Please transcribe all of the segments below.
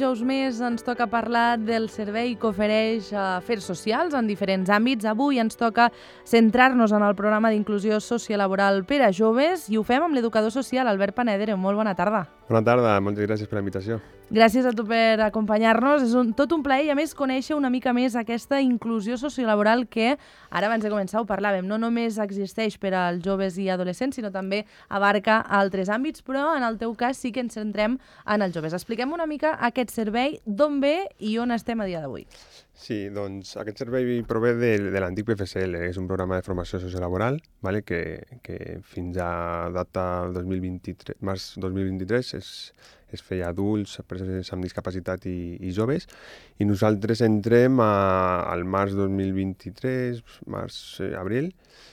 dijous més ens toca parlar del servei que ofereix Afers Socials en diferents àmbits. Avui ens toca centrar-nos en el programa d'inclusió sociolaboral per a joves i ho fem amb l'educador social Albert Panedere. Molt bona tarda. Bona tarda, moltes gràcies per la invitació. Gràcies a tu per acompanyar-nos. És tot un plaer i a més conèixer una mica més aquesta inclusió sociolaboral que ara abans de començar ho parlàvem. No només existeix per als joves i adolescents, sinó també abarca altres àmbits, però en el teu cas sí que ens centrem en els joves. Expliquem una mica aquest servei, d'on ve i on estem a dia d'avui. Sí, doncs aquest servei prové de l'antic PFCL, és un programa de formació sociolaboral, vale? que fins a data 2023, març 2023 es feia adults, persones amb discapacitat i joves, i nosaltres entrem al març 2023, març-abril,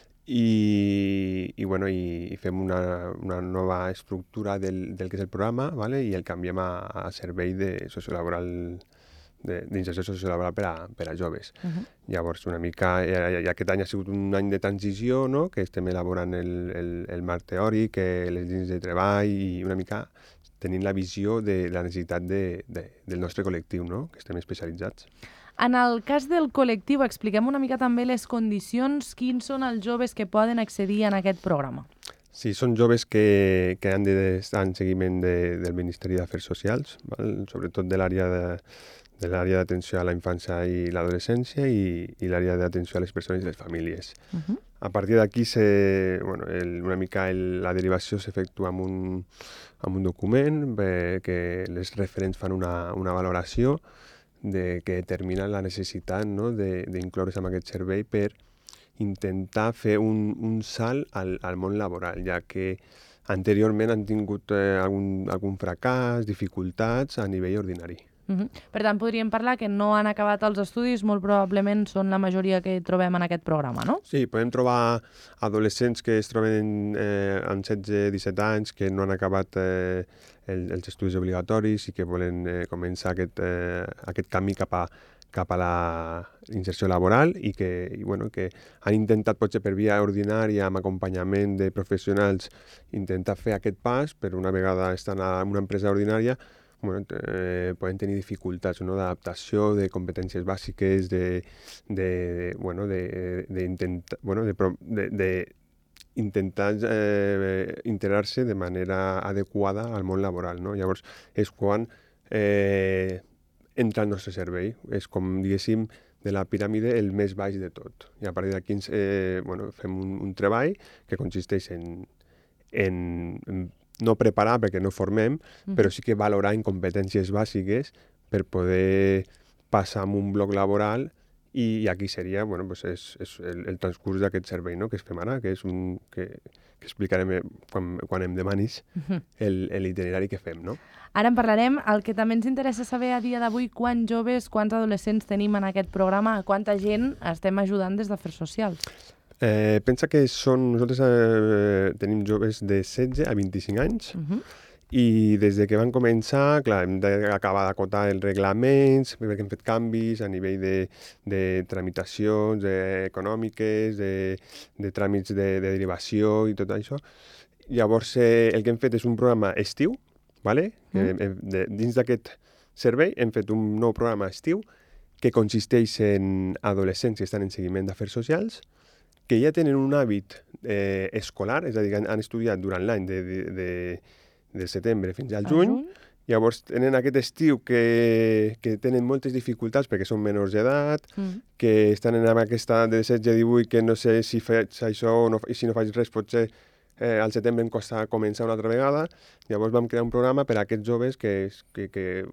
i fem una nova estructura del que és el programa, vale? I el canviem a servei d'inserció sociolaboral per a joves. Llavors, una mica, aquest any ha sigut un any de transició, no? Que estem elaborant el marc teòric, les línies de treball i una mica tenint la visió de la necessitat del nostre col·lectiu, no? Que estem especialitzats. En el cas del col·lectiu, expliquem una mica també les condicions, quins són els joves que poden accedir en aquest programa. Sí, són joves que han d'estar en seguiment del Ministeri d'Afers Socials, val? Sobretot de l'àrea d'atenció a la infància i l'adolescència i l'àrea d'atenció a les persones i les famílies. A partir d'aquí, una mica la derivació s'efectua amb un document que les referents fan una valoració que determina la necessitat, no? d'incloure's en aquest servei per intentar fer un salt al món laboral, ja que anteriorment han tingut algun fracàs, dificultats a nivell ordinari. Per tant, podríem parlar que no han acabat els estudis, molt probablement són la majoria que trobem en aquest programa, no? Sí, podem trobar adolescents que es troben amb 16-17 anys, que no han acabat els estudis obligatoris i que volen començar aquest camí cap a la inserció laboral i que han intentat, potser per via ordinària, amb acompanyament de professionals, intentar fer aquest pas, però una vegada estan en una empresa ordinària, poden tenir dificultats, no? D'adaptació, de competències bàsiques, d'intentar integrar-se de manera adequada al món laboral, no? Llavors, és quan entra al nostre servei. És com, diguéssim, de la piràmide el més baix de tot. I a partir d'aquí fem un treball que consisteix en no preparar perquè no formem, però sí que valorar en competències bàsiques per poder passar a un bloc laboral i aquí seria és el transcurs d'aquest servei, no? Que es fem ara, que explicarem quan em demanis l'itinerari que fem, no? Ara en parlarem. El que també ens interessa saber a dia d'avui, quants joves, quants adolescents tenim en aquest programa, a quanta gent estem ajudant des d'Afers Socials. Pensa que nosaltres tenim joves de 16 a 25 anys i des de que van començar, clar, hem d'acabar d'acotar els reglaments, perquè hem fet canvis a nivell de tramitacions econòmiques, de tràmits de derivació i tot això. Llavors, el que hem fet és un programa estiu, vale? Dins d'aquest servei hem fet un nou programa estiu que consisteix en adolescents que estan en seguiment d'afers socials, que ja tenen un hàbit escolar, és a dir, han estudiat durant l'any de setembre fins al juny, llavors tenen aquest estiu que tenen moltes dificultats perquè són menors d'edat, que estan en aquesta de 16-18 que no sé si faig això o no, i si no faig res potser al setembre em costa començar una altra vegada. Llavors vam crear un programa per a aquests joves que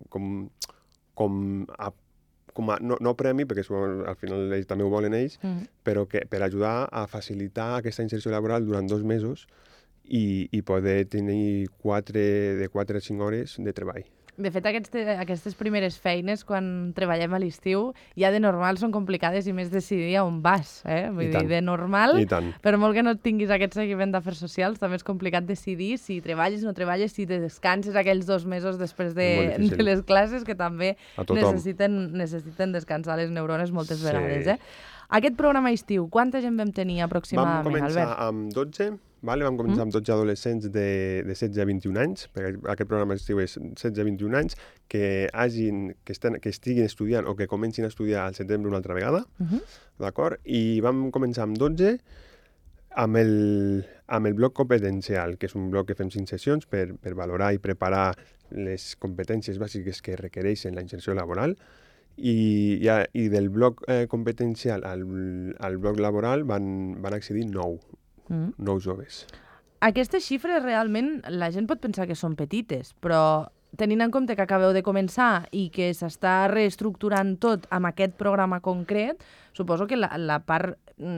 no premi, perquè al final ells també ho volen ells, però que per ajudar a facilitar aquesta inserció laboral durant 2 mesos i poder tenir de 4 a 5 hores de treball. De fet, aquestes primeres feines, quan treballem a l'estiu, ja de normal són complicades i més decidir a on vas. Vull dir, de normal, per molt que no tinguis aquest seguiment d'afers socials, també és complicat decidir si treballes o no treballes, si descanses aquells 2 mesos després de les classes, que també necessiten descansar les neurones moltes vegades. Aquest programa estiu, quanta gent vam tenir aproximadament, Albert? Vam començar amb 12 Vam començar amb 12 adolescents de 16 a 21 anys, perquè aquest programa estiu és 16 a 21 anys, que estiguin estudiant o que comencin a estudiar al setembre una altra vegada, d'acord? I vam començar amb 12 amb el bloc competencial, que és un bloc que fem 5 sessions per valorar i preparar les competències bàsiques que requereixen la inserció laboral, i del bloc competencial al bloc laboral van accedir 9 joves. Aquestes xifres realment la gent pot pensar que són petites, però tenint en compte que acabeu de començar i que s'està reestructurant tot amb aquest programa concret, suposo que la part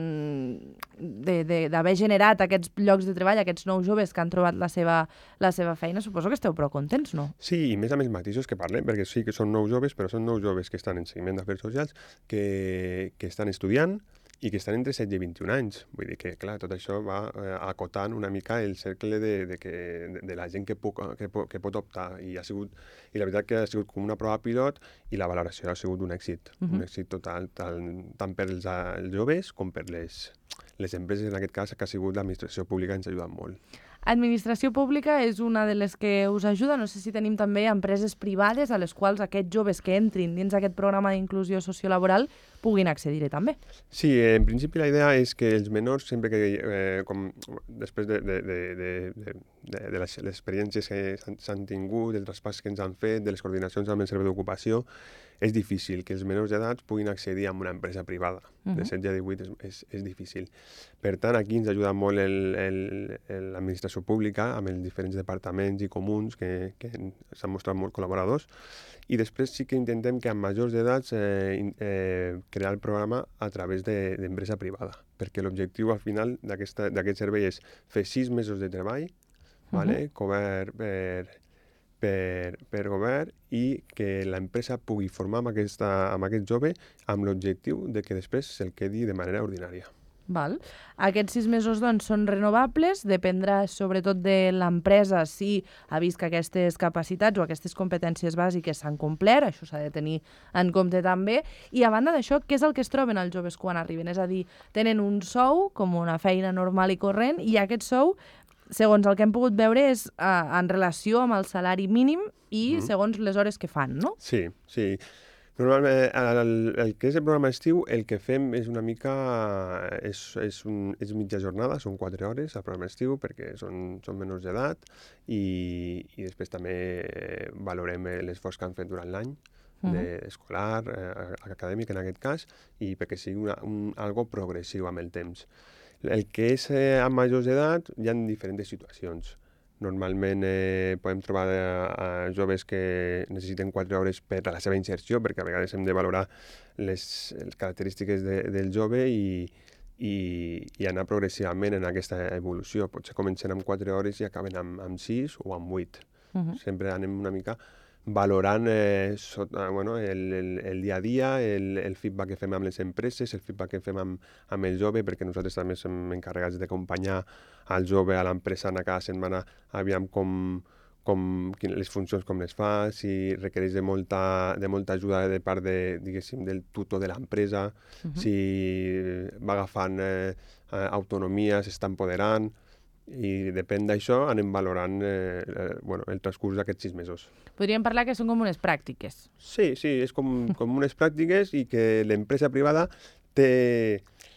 d'haver generat aquests llocs de treball, aquests nous joves que han trobat la seva feina, suposo que esteu prou contents, no? Sí, i més amb els matisos que parlem, perquè sí que són 9 joves, però són 9 joves que estan en seguiment d'afers socials, que estan estudiant, i que estan entre 16 i 21 anys. Vull dir que, clar, tot això va acotant una mica el cercle de la gent que pot optar. I la veritat que ha sigut com una prova pilot i la valoració ha sigut un èxit. Un èxit total, tant per els joves com per les empreses, en aquest cas, que ha sigut l'administració pública, ens ha ajudat molt. Administració pública és una de les que us ajuda. No sé si tenim també empreses privades a les quals aquests joves que entrin dins aquest programa d'inclusió sociolaboral puguin accedir-hi també. Sí, en principi la idea és que els menors, sempre que, després de les experiències que s'han tingut, del traspàs que ens han fet, de les coordinacions amb el servei d'ocupació, és difícil que els menors d'edat puguin accedir a una empresa privada. De 16 a 18 és difícil. Per tant, aquí ens ajuda molt l'administració pública amb els diferents departaments i comuns que s'han mostrat molt col·laboradors. I després sí que intentem que amb majors d'edats crear el programa a través d'empresa privada, perquè l'objectiu al final d'aquest servei és fer 6 mesos de treball, cobert per govern, i que l'empresa pugui formar amb aquest jove amb l'objectiu de que després se'l quedi de manera ordinària. Val. Aquests 6 mesos doncs, són renovables, dependrà sobretot de l'empresa si ha vist que aquestes capacitats o aquestes competències bàsiques s'han complert, això s'ha de tenir en compte també, i a banda d'això, què és el que es troben els joves quan arriben? És a dir, tenen un sou com una feina normal i corrent, i aquest sou, segons el que hem pogut veure, és en relació amb el salari mínim i segons les hores que fan, no? Sí. Normalment, el que és el programa estiu, el que fem és una mica... és mitja jornada, són 4 hores al programa estiu, perquè són menors d'edat, i després també valorem l'esforç que han fet durant l'any, escolar, acadèmic en aquest cas, i perquè sigui algo progressiu amb el temps. El que és amb majors d'edat, hi ha diferents situacions. Normalment podem trobar joves que necessiten 4 hores per a la seva inserció, perquè a vegades hem de valorar les característiques del jove i anar progressivament en aquesta evolució. Potser comencen amb 4 hores i acaben amb 6 o amb 8. Sempre anem una mica valorant el dia a dia, el feedback que fem amb les empreses, el feedback que fem amb el jove, perquè nosaltres també som encarregats d'acompanyar al jove a l'empresa cada setmana, aviam les funcions com les fa, si requereix de molta ajuda de part del tutor de l'empresa, si va agafant autonomia, s'està empoderant, i depèn d'això anem valorant el transcurs d'aquests 6 mesos. Podríem parlar que són com unes pràctiques. Sí, és com unes pràctiques, i que l'empresa privada té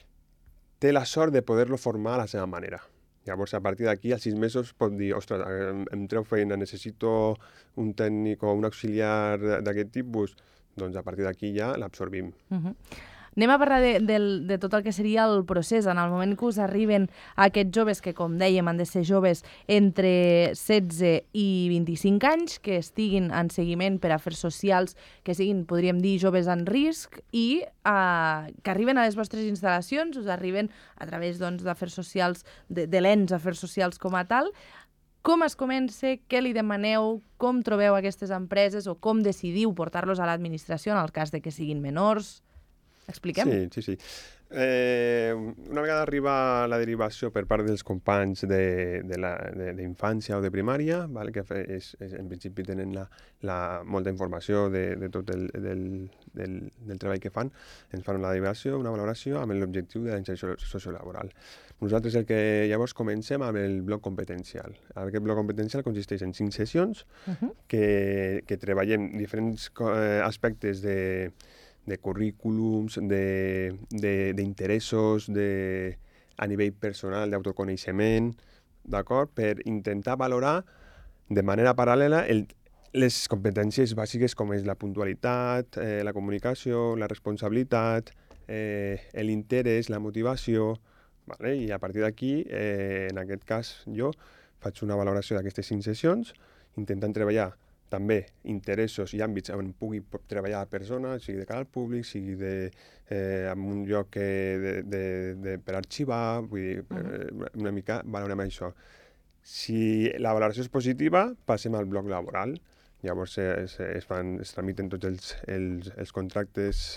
la sort de poder-lo formar a la seva manera. Llavors, a partir d'aquí, als 6 mesos, pot dir, ostres, em treu feina, necessito un tècnic o un auxiliar d'aquest tipus, doncs a partir d'aquí ja l'absorbim. Anem a parlar de tot el que seria el procés. En el moment que us arriben aquests joves, que com dèiem han de ser joves entre 16 i 25 anys, que estiguin en seguiment per afers socials, que siguin, podríem dir, joves en risc, i que arriben a les vostres instal·lacions, us arriben a través d'afers socials, de l'ENS Afers Socials com a tal. Com es comença? Què li demaneu? Com trobeu aquestes empreses? O com decidiu portar-los a l'administració en el cas de que siguin menors? Expliquem. Sí. Una vegada arriba la derivació per part dels companys d'infància o de primària, val? Que en principi tenen molta informació de tot del treball que fan, ens fan una derivació, una valoració amb l'objectiu de la inserció sociolaboral. Nosaltres llavors comencem amb el bloc competencial. Aquest bloc competencial consisteix en 5 sessions que treballem diferents aspectes de currículums, d'interessos, a nivell personal, d'autoconeixement, d'acord? Per intentar valorar de manera paral·lela les competències bàsiques com és la puntualitat, la comunicació, la responsabilitat, l'interès, la motivació, vale? I a partir d'aquí, en aquest cas, jo faig una valoració d'aquestes 5 sessions, intentant treballar també interessos i àmbits on pugui treballar la persona, sigui de cara al públic, sigui en un lloc per arxivar, vull dir, una mica valorem això. Si la valoració és positiva, passem al bloc laboral. Llavors es tramiten tots els contractes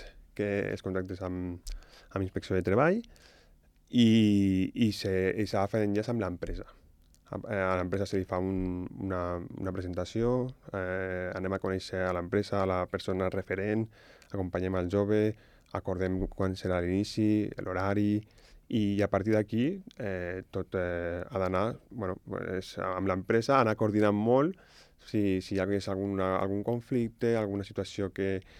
amb inspecció de treball i s'agafa enllaç amb l'empresa. A l'empresa se li fa una presentació, anem a conèixer a l'empresa, a la persona referent, acompanyem al jove, acordem quan serà l'inici, l'horari, i a partir d'aquí tot ha d'anar, amb l'empresa, anar coordinant molt si hi hagués algun conflicte, alguna situació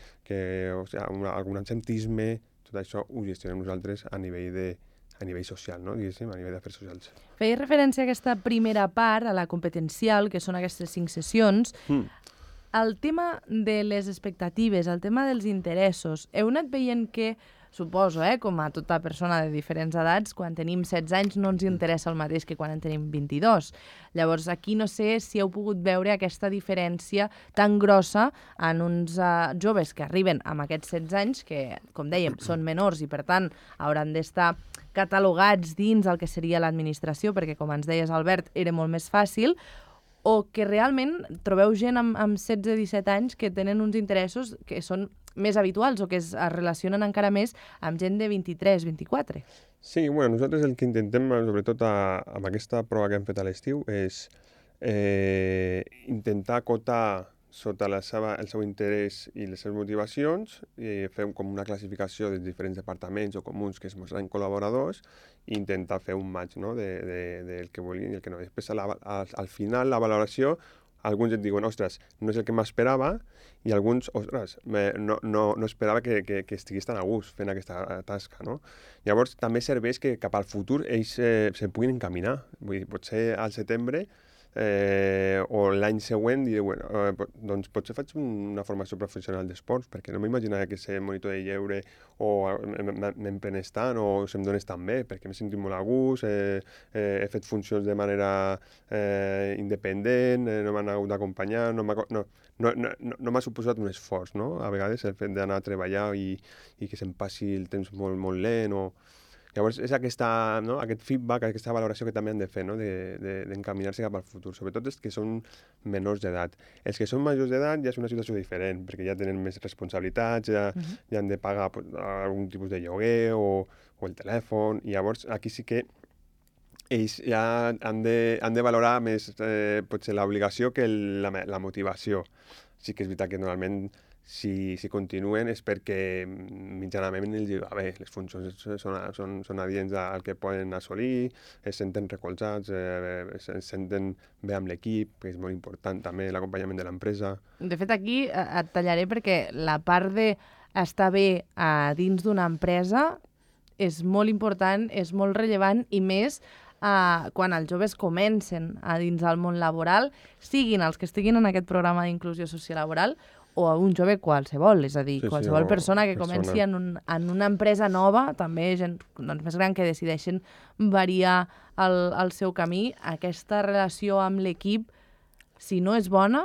algun absentisme, tot això ho gestionem nosaltres a nivell social, no? Diguéssim, a nivell d'afers socials. Feia referència a aquesta primera part, a la competencial, que són aquestes 5 sessions. El tema de les expectatives, el tema dels interessos, heu anat veient que, suposo, com a tota persona de diferents edats, quan tenim 16 anys no ens interessa el mateix que quan en tenim 22. Llavors, aquí no sé si heu pogut veure aquesta diferència tan grossa en uns joves que arriben amb aquests 16 anys, que, com dèiem, són menors i, per tant, hauran d'estar catalogats dins el que seria l'administració, perquè, com ens deies, Albert, era molt més fàcil, o que realment trobeu gent amb 16-17 anys que tenen uns interessos que són més habituals o que es relacionen encara més amb gent de 23-24. Sí, nosaltres el que intentem, sobretot amb aquesta prova que hem fet a l'estiu, és intentar acotar sota el seu interès i les seves motivacions, fem com una classificació dels diferents departaments o comuns que es mostren col·laboradors i intentar fer un match, no? del que vulguin i el que no. Després, al final, la valoració, alguns et diuen, ostres, no és el que m'esperava, i alguns, ostres, no esperava que estigués tan a gust fent aquesta tasca, no? Llavors, també serveix que cap al futur ells se puguin encaminar. Vull dir, potser al setembre o l'any següent diré, doncs potser faig una formació professional d'esports, perquè no m'imaginava que ser monitor de lleure o m'emprenes tant o se'm dones tan bé, perquè m'he sentit molt a gust, he fet funcions de manera independent, no m'han hagut d'acompanyar, no m'ha suposat un esforç, no? A vegades el fet d'anar a treballar i que se'm passi el temps molt, molt lent o... Llavors, és aquest feedback, aquesta valoració que també han de fer, no? d'encaminar-se cap al futur, sobretot els que són menors d'edat. Els que són majors d'edat ja és una situació diferent, perquè ja tenen més responsabilitats, ja han de pagar algun tipus de lloguer o el telèfon, i llavors aquí sí que ells ja han de valorar més potser l'obligació que la motivació. Sí que és veritat que normalment si continuen és perquè mitjanament els va bé, les funcions són adients al que poden assolir, es senten recolzats, es senten bé amb l'equip, que és molt important també l'acompanyament de l'empresa. De fet, aquí et tallaré perquè la part d'estar bé dins d'una empresa és molt important, és molt rellevant i més quan els joves comencen a dins del món laboral, siguin els que estiguin en aquest programa d'inclusió sociolaboral o a un jove qualsevol, és a dir, qualsevol persona que comenci en una empresa nova, també gent més gran que decideixen variar el seu camí, aquesta relació amb l'equip, si no és bona,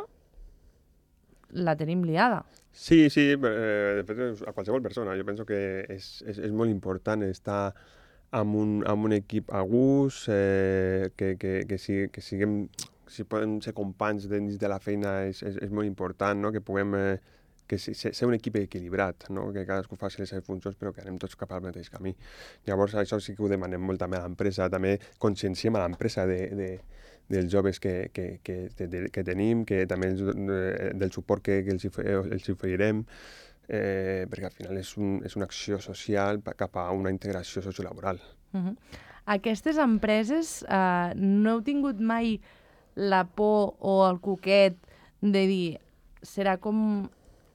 la tenim liada. Sí, de fet, a qualsevol persona. Jo penso que és molt important estar amb un equip a gust, que siguem... Si poden ser companys dins de la feina és molt important, no? Que que ser un equip equilibrat, no? Que cadascú faci les seves funcions però que anem tots cap al mateix camí. Llavors això sí que ho demanem molt també a l'empresa, també conscienciem a l'empresa dels joves que tenim, que també del suport que els oferirem, perquè al final és una acció social cap a una integració sociolaboral. Aquestes empreses no heu tingut mai la por o el coquet de dir serà com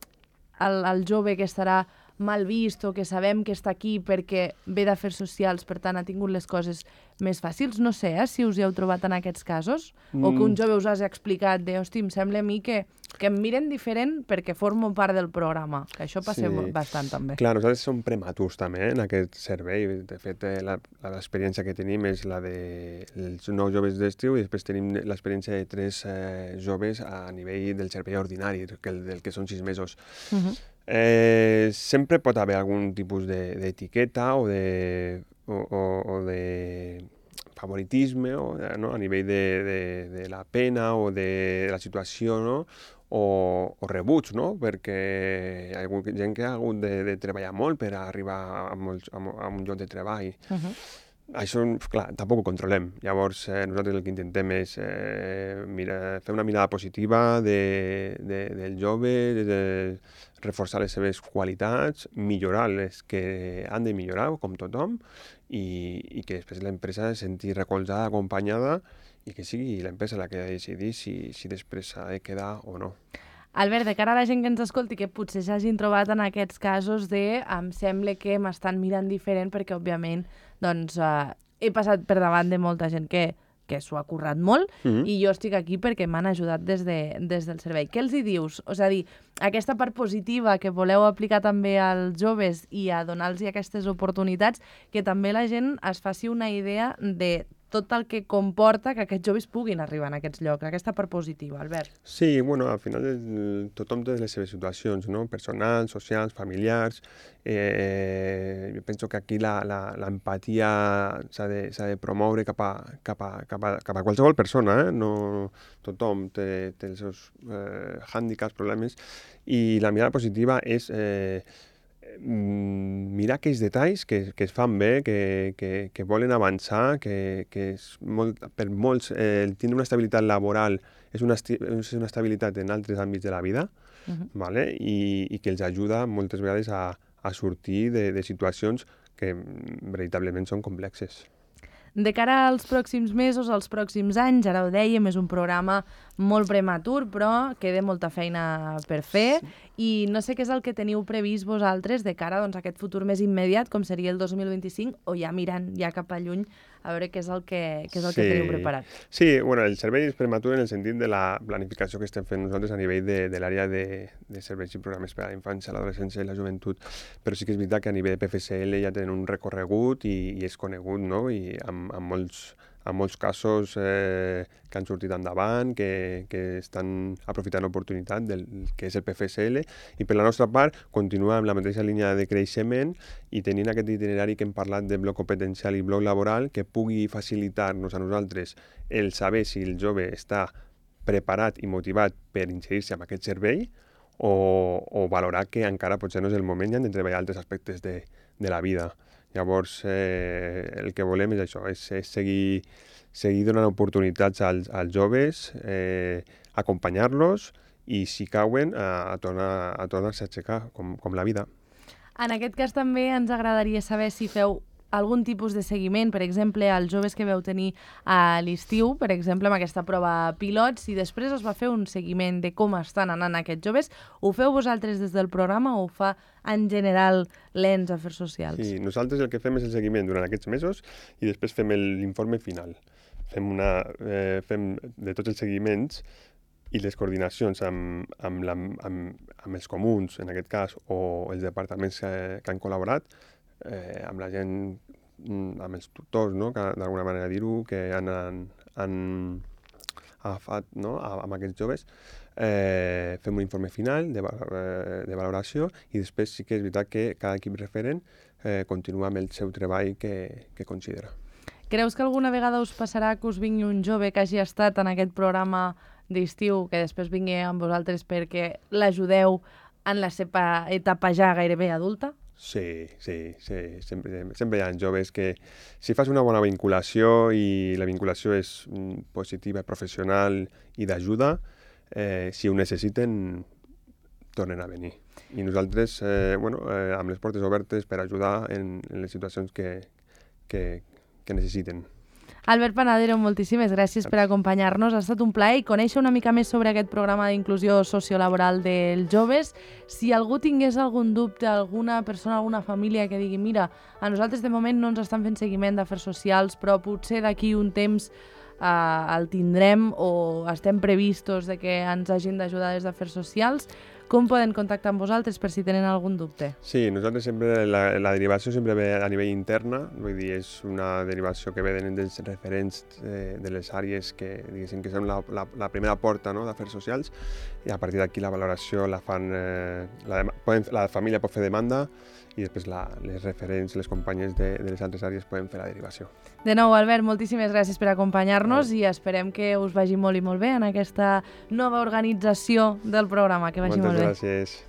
el jove que estarà mal vist o que sabem que està aquí perquè ve d'afers socials, per tant ha tingut les coses més fàcils. No sé si us hi heu trobat en aquests casos o que un jove us hagi explicat de, hosti, em sembla a mi que em miren diferent perquè formo part del programa, que això passa bastant també. Clar, nosaltres som prematurs també en aquest servei. De fet, l'experiència que tenim és la dels 9 joves d'estiu i després tenim l'experiència de 3 joves a nivell del servei ordinari, del que són 6 mesos. Sempre pot haver algun tipus d'etiqueta o de favoritisme, no? A nivell de la pena o de la situació, no? O rebuig, no? Perquè hi ha gent que ha hagut de treballar molt per arribar a un lloc de treball. Això, clar, tampoc ho controlem. Llavors, nosaltres el que intentem és fer una mirada positiva del jove, reforçar les seves qualitats, millorar les que han de millorar, com tothom, i que després l'empresa se senti recolzada, acompanyada, i que sigui l'empresa la que ha de decidir si després s'ha de quedar o no. Albert, de cara a la gent que ens escolti, que potser s'hagin trobat en aquests casos de em sembla que m'estan mirant diferent perquè, òbviament, doncs he passat per davant de molta gent que s'ho ha currat molt i jo estic aquí perquè m'han ajudat des del servei. Què els hi dius? És a dir, aquesta part positiva que voleu aplicar també als joves i a donar-los aquestes oportunitats, que també la gent es faci una idea de tot el que comporta que aquests joves puguin arribar en aquests llocs, aquesta part positiva, Albert. Sí, bueno, al final tothom té les seves situacions, no? Personals, socials, familiars. Jo penso que aquí l'empatia s'ha de promoure cap a qualsevol persona, No, tothom té els seus hàndicaps, problemes, i la mirada positiva és mirar aquells detalls que es fan bé, que volen avançar, que per molts tindre una estabilitat laboral és una estabilitat en altres àmbits de la vida, vale? I que els ajuda moltes vegades a sortir de situacions que veritablement són complexes. De cara als pròxims mesos, als pròxims anys, ara ho dèiem, és un programa molt prematur, però queda molta feina per fer i no sé què és el que teniu previst vosaltres de cara a aquest futur més immediat, com seria el 2025, o ja mirant ja cap a lluny a veure què és el que teniu preparat. Sí, bueno, el servei és prematur en el sentit de la planificació que estem fent nosaltres a nivell de l'àrea de serveis i programes per a la infància, l'adolescència i la joventut, però sí que és veritat que a nivell de PFCL ja tenen un recorregut i és conegut, no? I amb molts casos que han sortit endavant, que estan aprofitant l'oportunitat del que és el PFCL, i per la nostra part continuar amb la mateixa línia de creixement i tenint aquest itinerari que hem parlat de bloc competencial i bloc laboral que pugui facilitar-nos a nosaltres el saber si el jove està preparat i motivat per inserir-se en aquest servei o valorar que encara potser no és el moment i han de treballar altres aspectes de la vida. Llavors, el que volem és això, és seguir donant oportunitats als joves, acompanyar-los i, si cauen, a tornar-se a aixecar, com la vida. En aquest cas també ens agradaria saber si feu algun tipus de seguiment, per exemple, als joves que veu tenir a l'estiu, per exemple, amb aquesta prova pilot, si després es va fer un seguiment de com estan anant aquests joves, ho feu vosaltres des del programa o ho fa en general l'ENS Afers Socials? Sí, nosaltres el que fem és el seguiment durant aquests mesos i després fem l'informe final. Fem de tots els seguiments i les coordinacions amb els comuns, en aquest cas, o els departaments que han col·laborat, amb la gent, amb els tutors, no? Que d'alguna manera dir-ho, que han agafat, no? amb aquests joves, fem un informe final de valoració i després sí que és veritat que cada equip referent continua amb el seu treball que considera. Creus que alguna vegada us passarà que us vingui un jove que hagi estat en aquest programa d'estiu, que després vingui amb vosaltres perquè l'ajudeu en la seva etapa ja gairebé adulta? Sí. Sempre hi ha joves que si fas una bona vinculació i la vinculació és positiva, professional i d'ajuda, si ho necessiten, tornen a venir. I nosaltres, amb les portes obertes per ajudar en les situacions que necessiten. Albert Panadero, moltíssimes gràcies per acompanyar-nos. Ha estat un plaer i conèixer una mica més sobre aquest programa d'inclusió sociolaboral dels joves. Si algú tingués algun dubte, alguna persona, alguna família que digui mira, a nosaltres de moment no ens estan fent seguiment d'afers socials, però potser d'aquí un temps el tindrem o estem previstos de que ens hagin d'ajudar des d'afers socials, com poden contactar amb vosaltres per si tenen algun dubte? Sí, nosaltres sempre, la derivació sempre ve a nivell interna, vull dir, és una derivació que ve dels referents de les àrees que, diguéssim, que són la primera porta, no?, d'afers socials, i a partir d'aquí la valoració la fan, la família pot fer demanda i després les referents, les companyes de les altres àrees poden fer la derivació. De nou, Albert, moltíssimes gràcies per acompanyar-nos i esperem que us vagi molt i molt bé en aquesta nova organització del programa. Que vagi molt bé. Moltes gràcies.